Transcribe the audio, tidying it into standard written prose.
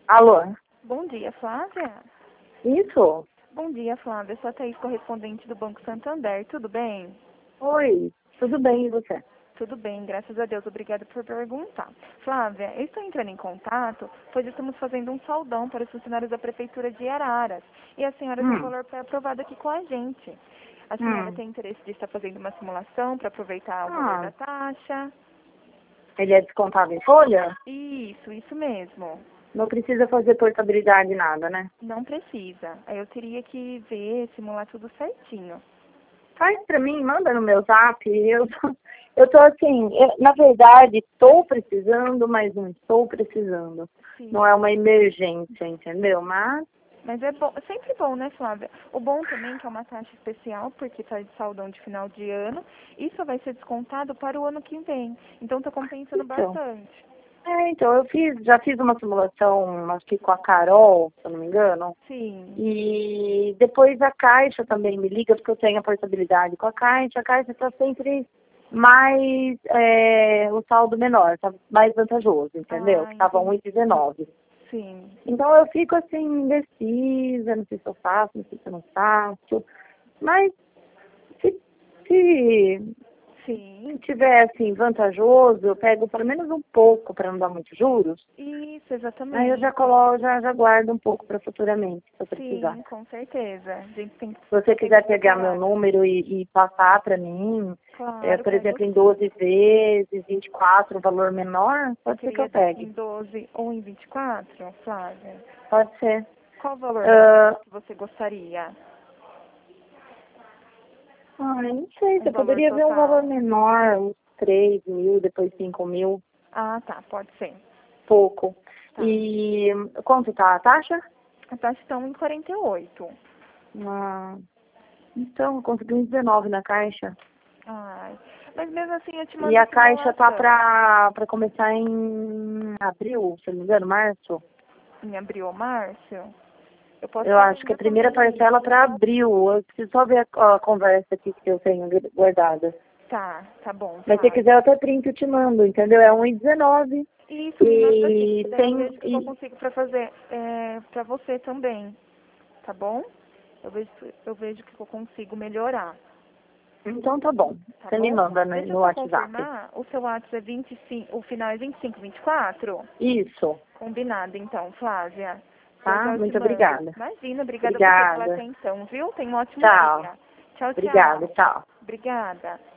Alô? Bom dia, Flávia. Isso? Bom dia, Flávia. Eu sou a Thaís, correspondente do Banco Santander. Tudo bem? Oi, tudo bem e você? Tudo bem, graças a Deus. Obrigada por perguntar. Flávia, eu estou entrando em contato, pois estamos fazendo um saldão para os funcionários da Prefeitura de Araras. E a senhora tem um Hum, valor pré-aprovado aqui com a gente. A senhora hum. tem interesse de estar fazendo uma simulação para aproveitar o valor Ah, da taxa? ele é descontado em folha? Isso mesmo. Não precisa fazer portabilidade nada, né? Não precisa. Aí eu teria que ver, simular tudo certinho. Faz pra mim, manda no meu zap. Eu tô assim, na verdade, estou precisando, mas não estou precisando. Não Sim. é uma emergência, entendeu? Mas, Mas é bom, é sempre bom, né, Flávia? O bom também é que é uma taxa especial, porque está de saldão de final de ano, e só vai ser descontado para o ano que vem. Então está compensando então. bastante. Então, já fiz uma simulação, acho que com a Carol, se eu não me engano. Sim. E depois a Caixa também me liga, porque eu tenho a portabilidade com a Caixa está sempre mais, o saldo menor, tá mais vantajoso, entendeu? Que Ah, estava entendi. 1,19. Sim. Então eu fico assim, indecisa, não sei se eu faço, não sei se eu não faço. Mas se, se, se Sim. tiver assim, vantajoso, eu pego pelo menos um pouco para não dar muitos juros. Isso, Aí eu já exatamente. coloco, já guardo um pouco para futuramente, se eu precisar. Sim, com certeza. A gente tem que Se você estar sempre quiser pegar meu preparado. número e passar para mim, Claro, por pego exemplo, em sim. 12 vezes, 24, um valor menor, Você pode ser que eu queria pegue. em 12 ou em 24, Flávia? Pode ser. Qual o valor mais ou menos Ah, que você gostaria? não sei, Um você valor poderia ver um valor total? menor, uns 3 mil, depois 5 mil, Ah, tá, pode ser. pouco. Tá. E quanto tá a taxa? A taxa estão em 48. Ah, então, eu consegui uns 19 na Caixa. Ai, mas mesmo assim eu te E mando a a Caixa tá simulação. pra começar em abril, se não me engano, março. Em abril ou março, eu posso Eu fazer acho que a primeira parcela exatamente. para abril. Eu preciso só ver a conversa aqui que eu tenho guardada. Tá bom, Mas se Flávia. quiser, eu até print e te mando, entendeu? É 1,19. Isso, me manda assim, E que daí eu tem. vejo o que eu consigo pra fazer pra você também, tá bom? Eu vejo o que eu consigo melhorar, Então tá bom. tá Você me bom? manda Deixa eu no só WhatsApp. confirmar, o seu WhatsApp é 25, o final é 2524? Isso, Combinado então, Flávia. Já tá? já eu te Muito mando. obrigada. Imagina, obrigada a você pela Obrigada. atenção, viu? Tenha um ótimo Tchau. dia. Tchau, Obrigada, tchau. tchau. Obrigada.